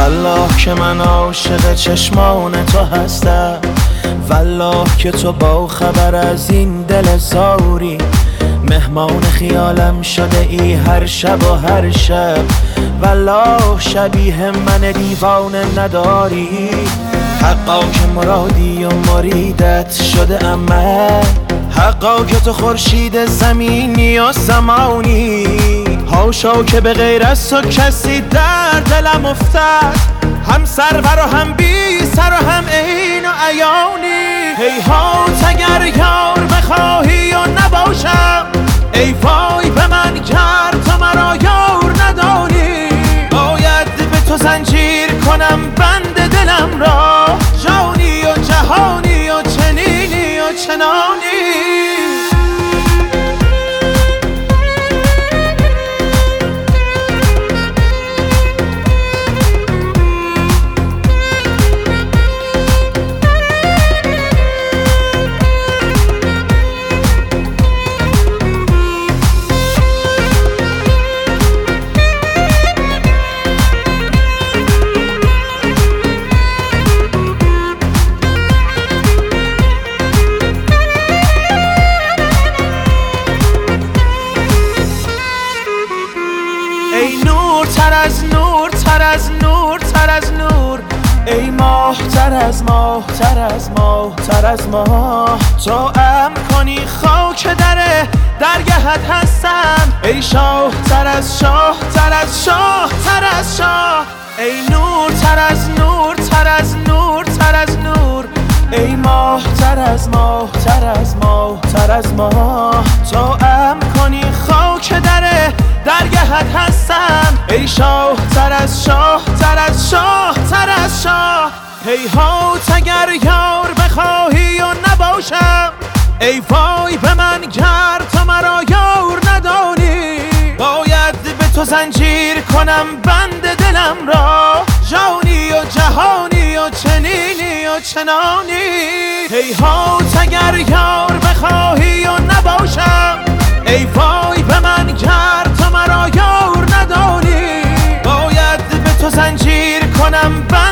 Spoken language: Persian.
والله که من عاشق چشمان تو هستم، والله که تو با خبر از این دل زاری، مهمان خیالم شده ای هر شب و هر شب، والله شبیه من دیوانه نداری. حقا که مرادی و مریدت شده من، حقا که تو خورشید زمینی و زمانی، هاشا که به غیر از تو کسی در دلم افتد، هم سرور و هم بی سر و هم عین و عیانی. هیهات اگر یار بخواهی و نباشم، ای وای به من گر تو مرا یار نداری. باید به تو زنجیر کنم بند دلم را، جانی و جهانی و چنینی و چنانی. ای نور تر از نور تر از نور تر از نور، ای ماه تر از ماه تر از ماه تر از ماه، تو ام کنی خاک درگهت هستم، ای شاه تر از شاه تر از شاه تر از شاه. ای نور تر از نور تر از نور تر از نور، ای ماه تر از ماه تر از ماه تر از ماه، تو ام کنی خاک درگهت هستم، ای شاه تر از شاه تر از شاه تر از شاه. هیهات اگر یار بخواهی و نباشم، ای وای به من گر تو مرا یار ندانی. باید به تو زنجیر کنم بند دلم را، جانی و جهانی و چنینی و چنانی. هیهات اگر یار بخواهی و نباشم، ای وای به من گر تو مرا یار ندانی. باید به تو زنجیر کنم